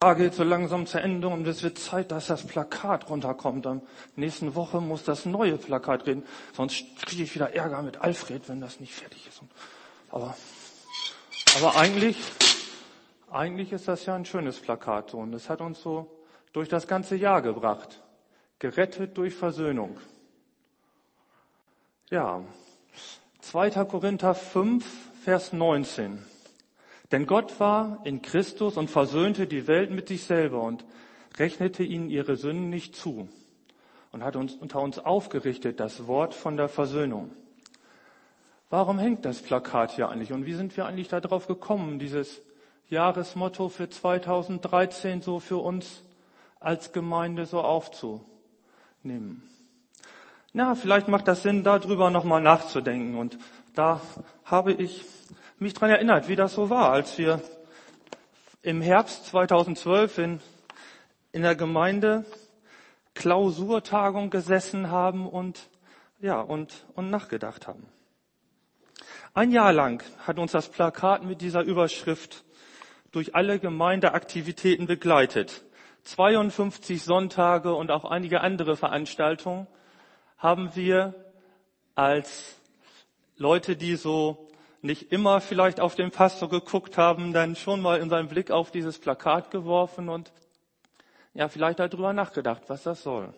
Jahr geht so langsam zu Ende und es wird Zeit, dass das Plakat runterkommt. Am nächsten Woche muss das neue Plakat reden, sonst kriege ich wieder Ärger mit Alfred, wenn das nicht fertig ist. Aber eigentlich ist das ja ein schönes Plakat und es hat uns so durch das ganze Jahr gebracht. Gerettet durch Versöhnung. Ja, 2. Korinther 5, Vers 19. Denn Gott war in Christus und versöhnte die Welt mit sich selber und rechnete ihnen ihre Sünden nicht zu und hat uns unter uns aufgerichtet das Wort von der Versöhnung. Warum hängt das Plakat hier eigentlich und wie sind wir eigentlich darauf gekommen, dieses Jahresmotto für 2013 so für uns als Gemeinde so aufzunehmen? Na, vielleicht macht das Sinn, darüber nochmal nachzudenken und da habe ich mich daran erinnert, wie das so war, als wir im Herbst 2012 in der Gemeinde Klausurtagung gesessen haben und nachgedacht haben. Ein Jahr lang hat uns das Plakat mit dieser Überschrift durch alle Gemeindeaktivitäten begleitet. 52 Sonntage und auch einige andere Veranstaltungen haben wir als Leute, die so nicht immer vielleicht auf den Pastor geguckt haben, dann schon mal unseren Blick auf dieses Plakat geworfen und ja, vielleicht darüber nachgedacht, was das soll.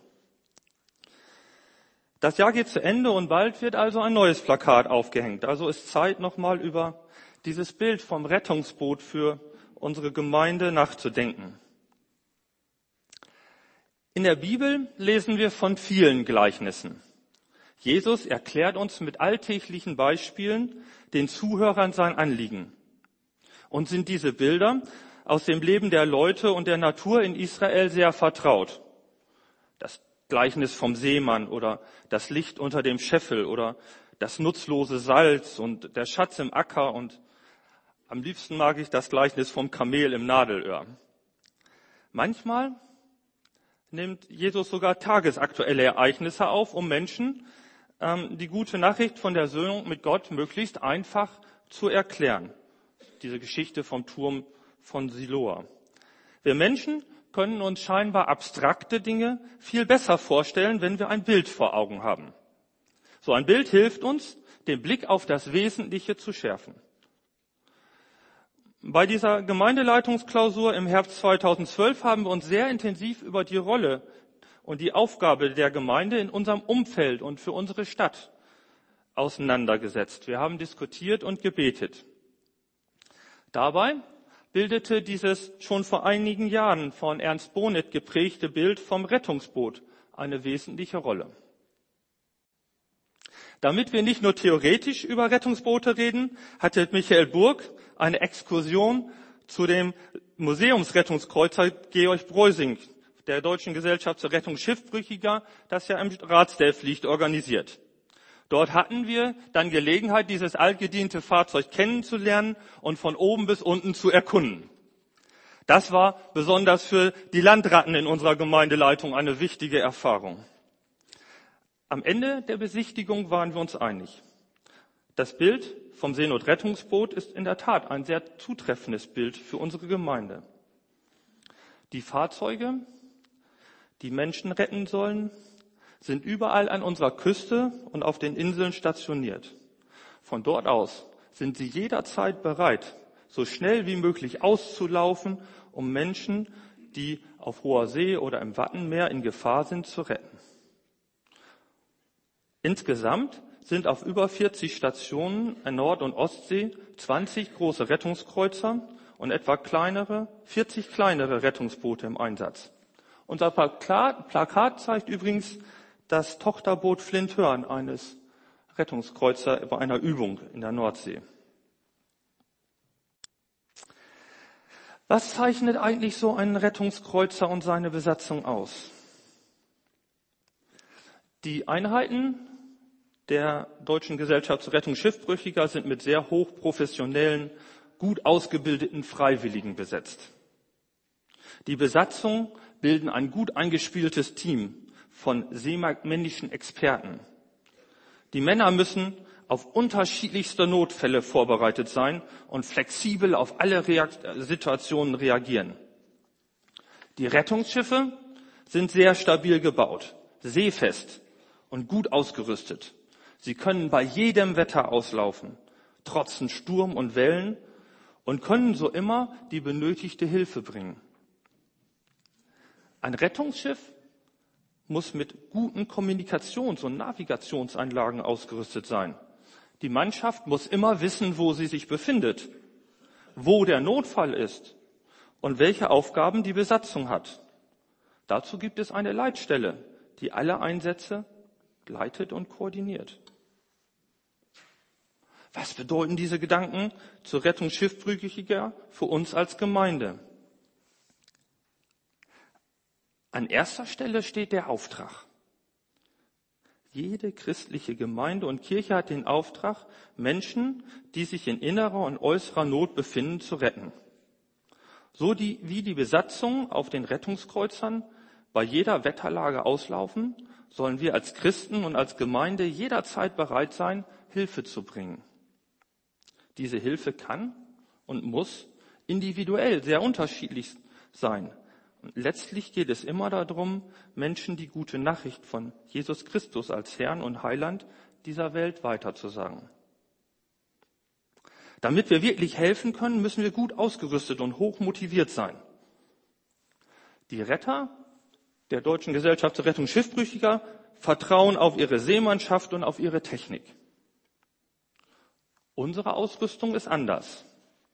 Das Jahr geht zu Ende und bald wird also ein neues Plakat aufgehängt. Also ist Zeit, nochmal über dieses Bild vom Rettungsboot für unsere Gemeinde nachzudenken. In der Bibel lesen wir von vielen Gleichnissen. Jesus erklärt uns mit alltäglichen Beispielen den Zuhörern sein Anliegen. Und sind diese Bilder aus dem Leben der Leute und der Natur in Israel sehr vertraut. Das Gleichnis vom Seemann oder das Licht unter dem Scheffel oder das nutzlose Salz und der Schatz im Acker und am liebsten mag ich das Gleichnis vom Kamel im Nadelöhr. Manchmal nimmt Jesus sogar tagesaktuelle Ereignisse auf, um Menschen die gute Nachricht von der Versöhnung mit Gott möglichst einfach zu erklären. Diese Geschichte vom Turm von Siloa. Wir Menschen können uns scheinbar abstrakte Dinge viel besser vorstellen, wenn wir ein Bild vor Augen haben. So ein Bild hilft uns, den Blick auf das Wesentliche zu schärfen. Bei dieser Gemeindeleitungsklausur im Herbst 2012 haben wir uns sehr intensiv über die Rolle und die Aufgabe der Gemeinde in unserem Umfeld und für unsere Stadt auseinandergesetzt. Wir haben diskutiert und gebetet. Dabei bildete dieses schon vor einigen Jahren von Ernst Bonet geprägte Bild vom Rettungsboot eine wesentliche Rolle. Damit wir nicht nur theoretisch über Rettungsboote reden, hatte Michael Burg eine Exkursion zu dem Museumsrettungskreuzer Georg Breusing der Deutschen Gesellschaft zur Rettung Schiffbrüchiger, das ja im Ratsdelf liegt, organisiert. Dort hatten wir dann Gelegenheit, dieses altgediente Fahrzeug kennenzulernen und von oben bis unten zu erkunden. Das war besonders für die Landratten in unserer Gemeindeleitung eine wichtige Erfahrung. Am Ende der Besichtigung waren wir uns einig. Das Bild vom Seenotrettungsboot ist in der Tat ein sehr zutreffendes Bild für unsere Gemeinde. Die Fahrzeuge, die Menschen retten sollen, sind überall an unserer Küste und auf den Inseln stationiert. Von dort aus sind sie jederzeit bereit, so schnell wie möglich auszulaufen, um Menschen, die auf hoher See oder im Wattenmeer in Gefahr sind, zu retten. Insgesamt sind auf über 40 Stationen an Nord- und Ostsee 20 große Rettungskreuzer und etwa 40 kleinere Rettungsboote im Einsatz. Unser Plakat zeigt übrigens das Tochterboot Flint Hörn eines Rettungskreuzers bei einer Übung in der Nordsee. Was zeichnet eigentlich so einen Rettungskreuzer und seine Besatzung aus? Die Einheiten der Deutschen Gesellschaft zur Rettung Schiffbrüchiger sind mit sehr hochprofessionellen, gut ausgebildeten Freiwilligen besetzt. Die Besatzung bilden ein gut eingespieltes Team von seemännischen Experten. Die Männer müssen auf unterschiedlichste Notfälle vorbereitet sein und flexibel auf alle Situationen reagieren. Die Rettungsschiffe sind sehr stabil gebaut, seefest und gut ausgerüstet. Sie können bei jedem Wetter auslaufen, trotzen Sturm und Wellen und können so immer die benötigte Hilfe bringen. Ein Rettungsschiff muss mit guten Kommunikations- und Navigationsanlagen ausgerüstet sein. Die Mannschaft muss immer wissen, wo sie sich befindet, wo der Notfall ist und welche Aufgaben die Besatzung hat. Dazu gibt es eine Leitstelle, die alle Einsätze leitet und koordiniert. Was bedeuten diese Gedanken zur Rettung Schiffbrüchiger für uns als Gemeinde? An erster Stelle steht der Auftrag. Jede christliche Gemeinde und Kirche hat den Auftrag, Menschen, die sich in innerer und äußerer Not befinden, zu retten. So wie die Besatzungen auf den Rettungskreuzern bei jeder Wetterlage auslaufen, sollen wir als Christen und als Gemeinde jederzeit bereit sein, Hilfe zu bringen. Diese Hilfe kann und muss individuell sehr unterschiedlich sein. Und letztlich geht es immer darum, Menschen die gute Nachricht von Jesus Christus als Herrn und Heiland dieser Welt weiterzusagen. Damit wir wirklich helfen können, müssen wir gut ausgerüstet und hoch motiviert sein. Die Retter der Deutschen Gesellschaft zur Rettung Schiffbrüchiger vertrauen auf ihre Seemannschaft und auf ihre Technik. Unsere Ausrüstung ist anders.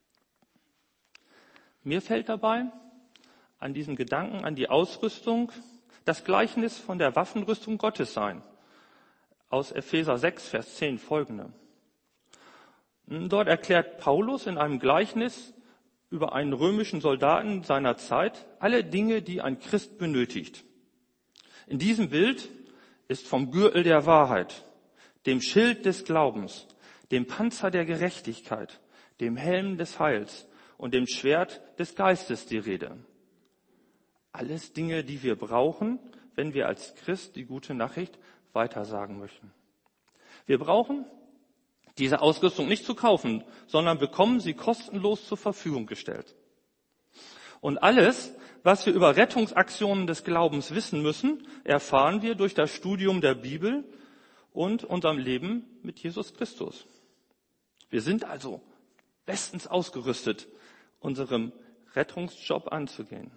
Mir fällt dabei an diesem Gedanken, an die Ausrüstung, das Gleichnis von der Waffenrüstung Gottes ein. Aus Epheser 6, Vers 10 folgende. Dort erklärt Paulus in einem Gleichnis über einen römischen Soldaten seiner Zeit alle Dinge, die ein Christ benötigt. In diesem Bild ist vom Gürtel der Wahrheit, dem Schild des Glaubens, dem Panzer der Gerechtigkeit, dem Helm des Heils und dem Schwert des Geistes die Rede. Alles Dinge, die wir brauchen, wenn wir als Christ die gute Nachricht weitersagen möchten. Wir brauchen diese Ausrüstung nicht zu kaufen, sondern bekommen sie kostenlos zur Verfügung gestellt. Und alles, was wir über Rettungsaktionen des Glaubens wissen müssen, erfahren wir durch das Studium der Bibel und unserem Leben mit Jesus Christus. Wir sind also bestens ausgerüstet, unserem Rettungsjob anzugehen.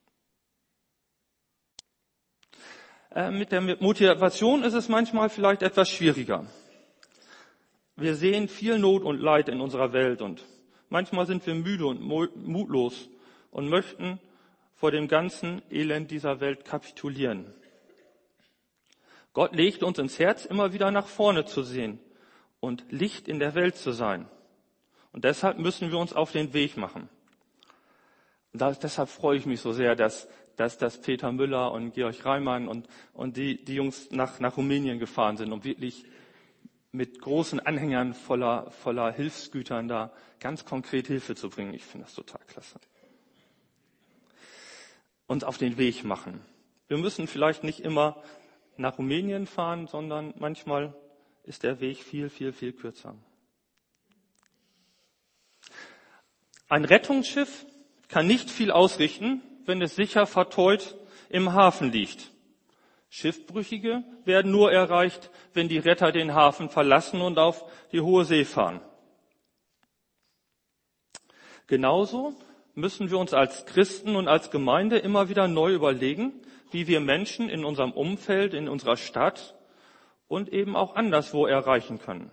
Mit der Motivation ist es manchmal vielleicht etwas schwieriger. Wir sehen viel Not und Leid in unserer Welt und manchmal sind wir müde und mutlos und möchten vor dem ganzen Elend dieser Welt kapitulieren. Gott legt uns ins Herz, immer wieder nach vorne zu sehen und Licht in der Welt zu sein. Und deshalb müssen wir uns auf den Weg machen. Deshalb freue ich mich so sehr, dass Peter Müller und Georg Reimann und die Jungs nach Rumänien gefahren sind, um wirklich mit großen Anhängern voller Hilfsgütern da ganz konkret Hilfe zu bringen. Ich finde das total klasse. Uns auf den Weg machen. Wir müssen vielleicht nicht immer nach Rumänien fahren, sondern manchmal ist der Weg viel, viel, viel kürzer. Ein Rettungsschiff kann nicht viel ausrichten, wenn es sicher verteut im Hafen liegt. Schiffbrüchige werden nur erreicht, wenn die Retter den Hafen verlassen und auf die hohe See fahren. Genauso müssen wir uns als Christen und als Gemeinde immer wieder neu überlegen, wie wir Menschen in unserem Umfeld, in unserer Stadt und eben auch anderswo erreichen können.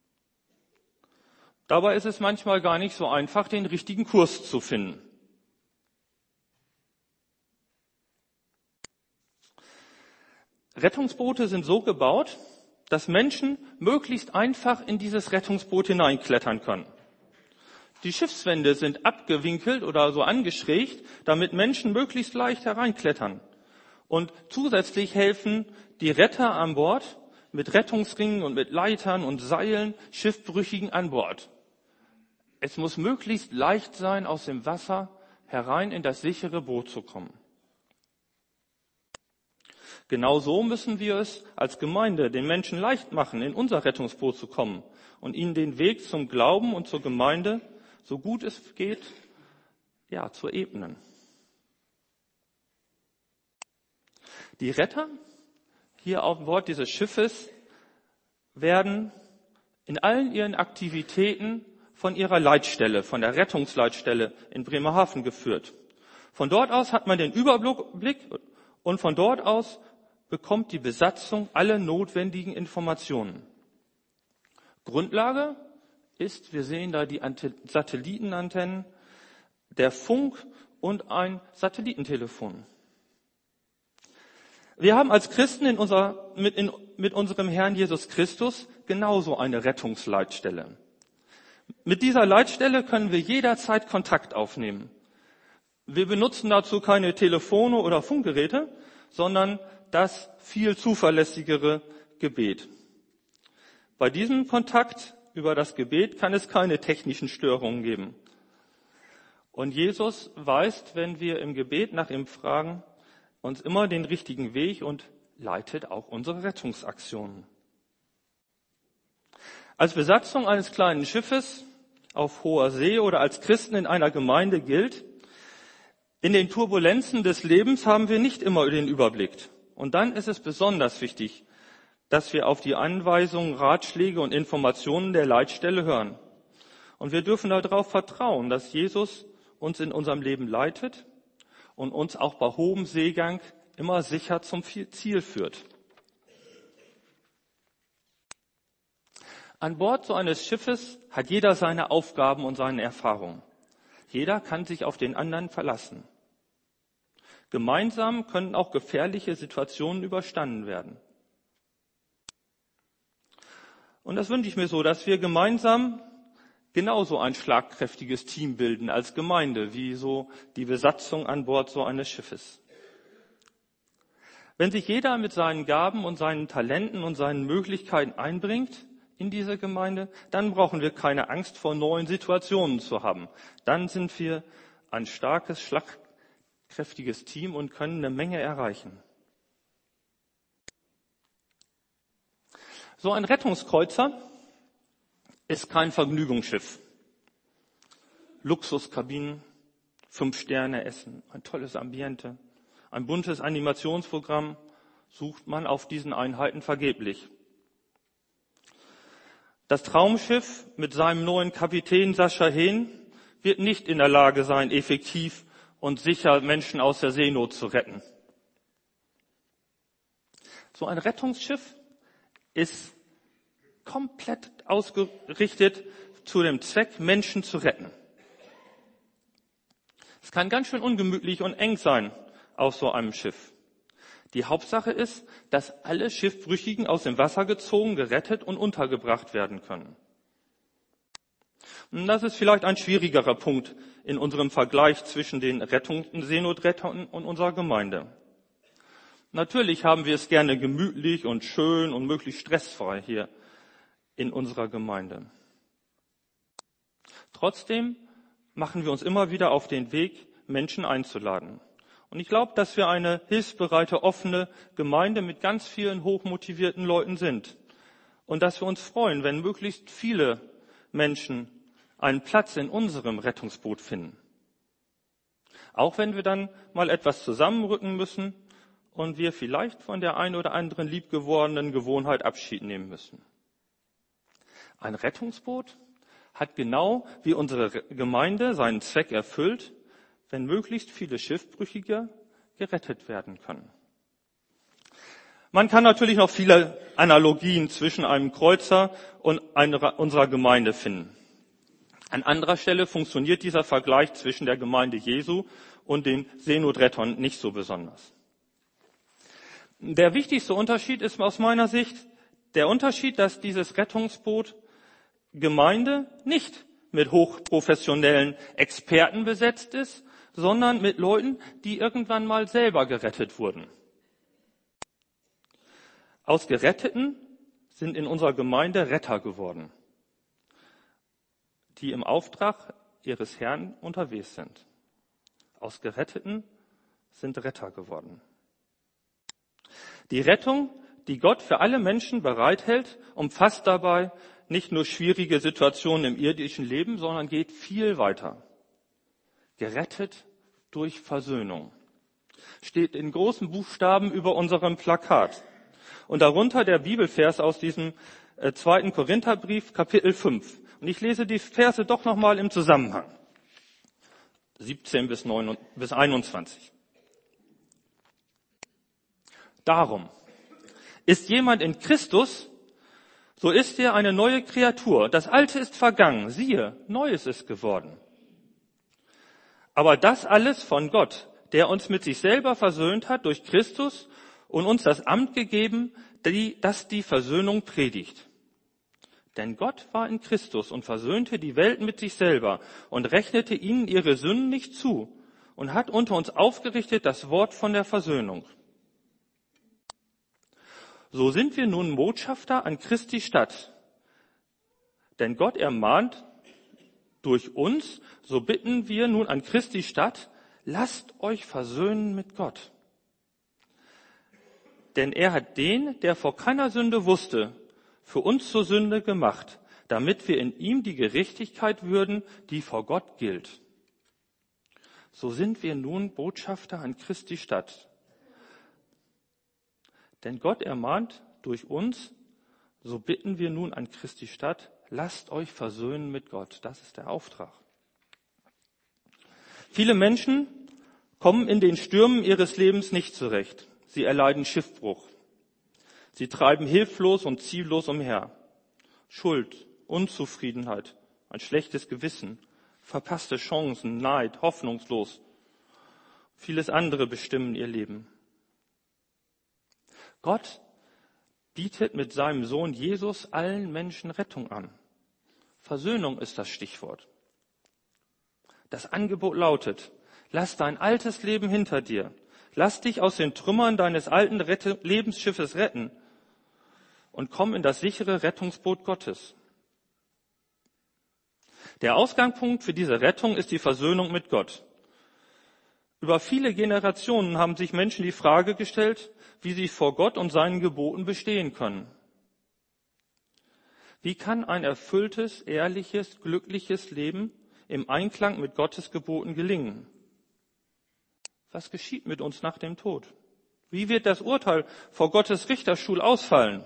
Dabei ist es manchmal gar nicht so einfach, den richtigen Kurs zu finden. Rettungsboote sind so gebaut, dass Menschen möglichst einfach in dieses Rettungsboot hineinklettern können. Die Schiffswände sind abgewinkelt oder so angeschrägt, damit Menschen möglichst leicht hereinklettern. Und zusätzlich helfen die Retter an Bord mit Rettungsringen und mit Leitern und Seilen Schiffbrüchigen an Bord. Es muss möglichst leicht sein, aus dem Wasser herein in das sichere Boot zu kommen. Genauso müssen wir es als Gemeinde den Menschen leicht machen, in unser Rettungsboot zu kommen und ihnen den Weg zum Glauben und zur Gemeinde, so gut es geht, zu ebnen. Die Retter hier auf Bord dieses Schiffes werden in allen ihren Aktivitäten von ihrer Leitstelle, von der Rettungsleitstelle in Bremerhaven geführt. Von dort aus hat man den Überblick und von dort aus bekommt die Besatzung alle notwendigen Informationen. Grundlage ist, wir sehen da die Satellitenantennen, der Funk und ein Satellitentelefon. Wir haben als Christen mit unserem Herrn Jesus Christus genauso eine Rettungsleitstelle. Mit dieser Leitstelle können wir jederzeit Kontakt aufnehmen. Wir benutzen dazu keine Telefone oder Funkgeräte, sondern das viel zuverlässigere Gebet. Bei diesem Kontakt über das Gebet kann es keine technischen Störungen geben. Und Jesus weist, wenn wir im Gebet nach ihm fragen, uns immer den richtigen Weg und leitet auch unsere Rettungsaktionen. Als Besatzung eines kleinen Schiffes auf hoher See oder als Christen in einer Gemeinde gilt, in den Turbulenzen des Lebens haben wir nicht immer den Überblick. Und dann ist es besonders wichtig, dass wir auf die Anweisungen, Ratschläge und Informationen der Leitstelle hören. Und wir dürfen darauf vertrauen, dass Jesus uns in unserem Leben leitet und uns auch bei hohem Seegang immer sicher zum Ziel führt. An Bord so eines Schiffes hat jeder seine Aufgaben und seine Erfahrungen. Jeder kann sich auf den anderen verlassen. Gemeinsam können auch gefährliche Situationen überstanden werden. Und das wünsche ich mir so, dass wir gemeinsam genauso ein schlagkräftiges Team bilden als Gemeinde, wie so die Besatzung an Bord so eines Schiffes. Wenn sich jeder mit seinen Gaben und seinen Talenten und seinen Möglichkeiten einbringt in diese Gemeinde, dann brauchen wir keine Angst vor neuen Situationen zu haben. Dann sind wir ein starkes, schlagkräftiges Team und können eine Menge erreichen. So ein Rettungskreuzer ist kein Vergnügungsschiff. Luxuskabinen, 5-Sterne-Essen, ein tolles Ambiente, ein buntes Animationsprogramm sucht man auf diesen Einheiten vergeblich. Das Traumschiff mit seinem neuen Kapitän Sascha Hehn wird nicht in der Lage sein, effektiv und sicher Menschen aus der Seenot zu retten. So ein Rettungsschiff ist komplett ausgerichtet zu dem Zweck, Menschen zu retten. Es kann ganz schön ungemütlich und eng sein auf so einem Schiff. Die Hauptsache ist, dass alle Schiffbrüchigen aus dem Wasser gezogen, gerettet und untergebracht werden können. Und das ist vielleicht ein schwierigerer Punkt in unserem Vergleich zwischen den Seenotrettern und unserer Gemeinde. Natürlich haben wir es gerne gemütlich und schön und möglichst stressfrei hier in unserer Gemeinde. Trotzdem machen wir uns immer wieder auf den Weg, Menschen einzuladen. Und ich glaube, dass wir eine hilfsbereite, offene Gemeinde mit ganz vielen hochmotivierten Leuten sind. Und dass wir uns freuen, wenn möglichst viele Menschen einen Platz in unserem Rettungsboot finden. Auch wenn wir dann mal etwas zusammenrücken müssen und wir vielleicht von der ein oder anderen liebgewordenen Gewohnheit Abschied nehmen müssen. Ein Rettungsboot hat genau wie unsere Gemeinde seinen Zweck erfüllt, wenn möglichst viele Schiffbrüchige gerettet werden können. Man kann natürlich noch viele Analogien zwischen einem Kreuzer und unserer Gemeinde finden. An anderer Stelle funktioniert dieser Vergleich zwischen der Gemeinde Jesu und den Seenotrettern nicht so besonders. Der wichtigste Unterschied ist aus meiner Sicht der Unterschied, dass dieses Rettungsboot Gemeinde nicht mit hochprofessionellen Experten besetzt ist, sondern mit Leuten, die irgendwann mal selber gerettet wurden. Aus Geretteten sind in unserer Gemeinde Retter geworden, die im Auftrag ihres Herrn unterwegs sind. Aus Geretteten sind Retter geworden. Die Rettung, die Gott für alle Menschen bereithält, umfasst dabei nicht nur schwierige Situationen im irdischen Leben, sondern geht viel weiter. Gerettet durch Versöhnung. steht in großen Buchstaben über unserem Plakat. Und darunter der Bibelvers aus diesem 2. Korintherbrief, Kapitel 5. Und ich lese die Verse doch nochmal im Zusammenhang. 17 bis 21. Darum, ist jemand in Christus, so ist er eine neue Kreatur. Das Alte ist vergangen, siehe, Neues ist geworden. Aber das alles von Gott, der uns mit sich selber versöhnt hat durch Christus und uns das Amt gegeben, das die Versöhnung predigt. Denn Gott war in Christus und versöhnte die Welt mit sich selber und rechnete ihnen ihre Sünden nicht zu und hat unter uns aufgerichtet das Wort von der Versöhnung. So sind wir nun Botschafter an Christi Stadt. Denn Gott ermahnt durch uns, so bitten wir nun an Christi Stadt, lasst euch versöhnen mit Gott. Denn er hat den, der vor keiner Sünde wusste, für uns zur Sünde gemacht, damit wir in ihm die Gerechtigkeit würden, die vor Gott gilt. So sind wir nun Botschafter an Christi Stadt. Denn Gott ermahnt durch uns, so bitten wir nun an Christi Stadt, lasst euch versöhnen mit Gott. Das ist der Auftrag. Viele Menschen kommen in den Stürmen ihres Lebens nicht zurecht. Sie erleiden Schiffbruch. Sie treiben hilflos und ziellos umher. Schuld, Unzufriedenheit, ein schlechtes Gewissen, verpasste Chancen, Neid, hoffnungslos. Vieles andere bestimmen ihr Leben. Gott bietet mit seinem Sohn Jesus allen Menschen Rettung an. Versöhnung ist das Stichwort. Das Angebot lautet, lass dein altes Leben hinter dir. Lass dich aus den Trümmern deines alten Lebensschiffes retten und komm in das sichere Rettungsboot Gottes. Der Ausgangspunkt für diese Rettung ist die Versöhnung mit Gott. Über viele Generationen haben sich Menschen die Frage gestellt, wie sie vor Gott und seinen Geboten bestehen können. Wie kann ein erfülltes, ehrliches, glückliches Leben im Einklang mit Gottes Geboten gelingen? Was geschieht mit uns nach dem Tod? Wie wird das Urteil vor Gottes Richterstuhl ausfallen?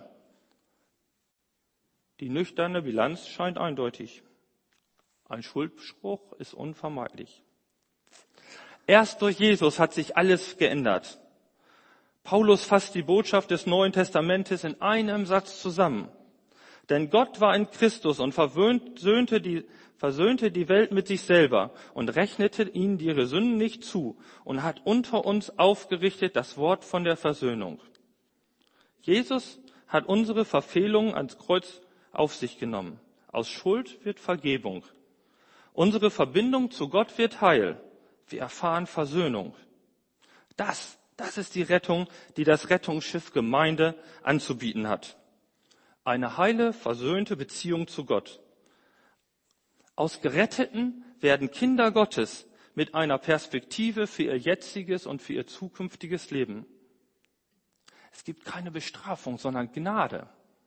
Die nüchterne Bilanz scheint eindeutig. Ein Schuldspruch ist unvermeidlich. Erst durch Jesus hat sich alles geändert. Paulus fasst die Botschaft des Neuen Testamentes in einem Satz zusammen. Denn Gott war in Christus und versöhnte die Welt mit sich selber und rechnete ihnen ihre Sünden nicht zu und hat unter uns aufgerichtet das Wort von der Versöhnung. Jesus hat unsere Verfehlungen ans Kreuz auf sich genommen. Aus Schuld wird Vergebung. Unsere Verbindung zu Gott wird Heil. Wir erfahren Versöhnung. Das ist die Rettung, die das Rettungsschiff Gemeinde anzubieten hat. Eine heile, versöhnte Beziehung zu Gott. Aus Geretteten werden Kinder Gottes mit einer Perspektive für ihr jetziges und für ihr zukünftiges Leben. Es gibt keine Bestrafung, sondern Gnade.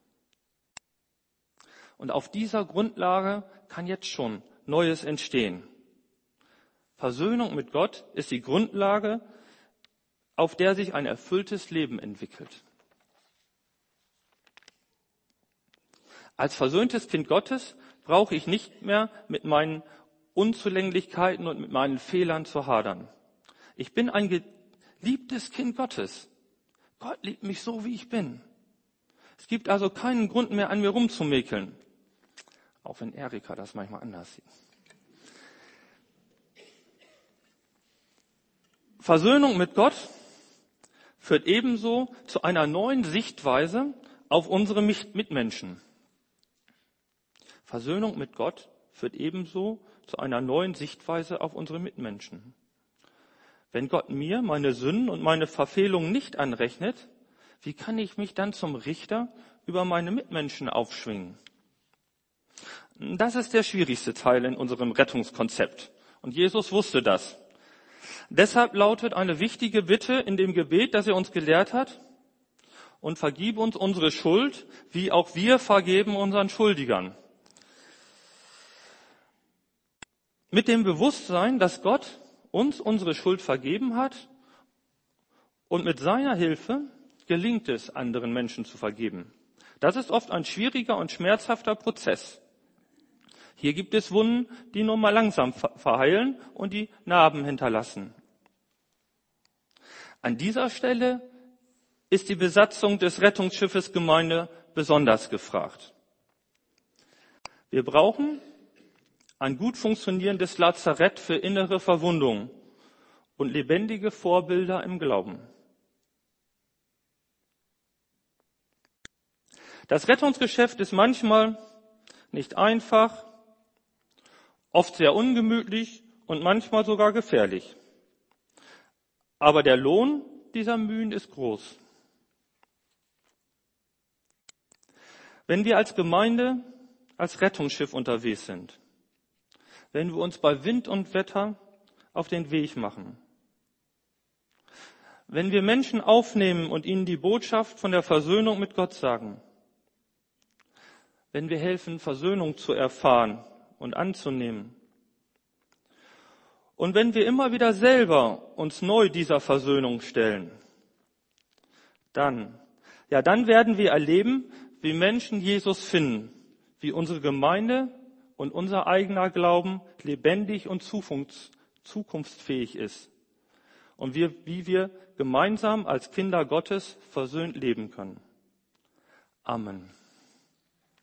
Und auf dieser Grundlage kann jetzt schon Neues entstehen. Versöhnung mit Gott ist die Grundlage, auf der sich ein erfülltes Leben entwickelt. Als versöhntes Kind Gottes brauche ich nicht mehr mit meinen Unzulänglichkeiten und mit meinen Fehlern zu hadern. Ich bin ein geliebtes Kind Gottes. Gott liebt mich so, wie ich bin. Es gibt also keinen Grund mehr, an mir rumzumäkeln. Auch wenn Erika das manchmal anders sieht. Versöhnung mit Gott führt ebenso zu einer neuen Sichtweise auf unsere Mitmenschen. Versöhnung mit Gott führt ebenso zu einer neuen Sichtweise auf unsere Mitmenschen. Wenn Gott mir meine Sünden und meine Verfehlungen nicht anrechnet, wie kann ich mich dann zum Richter über meine Mitmenschen aufschwingen? Das ist der schwierigste Teil in unserem Rettungskonzept. Und Jesus wusste das. Deshalb lautet eine wichtige Bitte in dem Gebet, das er uns gelehrt hat: Und vergib uns unsere Schuld, wie auch wir vergeben unseren Schuldigern. Mit dem Bewusstsein, dass Gott uns unsere Schuld vergeben hat Und mit seiner Hilfe gelingt es, anderen Menschen zu vergeben. Das ist oft ein schwieriger und schmerzhafter Prozess. Hier gibt es Wunden, die nur mal langsam verheilen und die Narben hinterlassen. An dieser Stelle ist die Besatzung des Rettungsschiffes Gemeinde besonders gefragt. Wir brauchen ein gut funktionierendes Lazarett für innere Verwundungen und lebendige Vorbilder im Glauben. Das Rettungsgeschäft ist manchmal nicht einfach, oft sehr ungemütlich und manchmal sogar gefährlich. Aber der Lohn dieser Mühen ist groß. Wenn wir als Gemeinde, als Rettungsschiff unterwegs sind, wenn wir uns bei Wind und Wetter auf den Weg machen, wenn wir Menschen aufnehmen und ihnen die Botschaft von der Versöhnung mit Gott sagen, wenn wir helfen, Versöhnung zu erfahren und anzunehmen, und wenn wir immer wieder selber uns neu dieser Versöhnung stellen, dann werden wir erleben, wie Menschen Jesus finden, wie unsere Gemeinde und unser eigener Glauben lebendig und zukunftsfähig ist und wie wir gemeinsam als Kinder Gottes versöhnt leben können. Amen.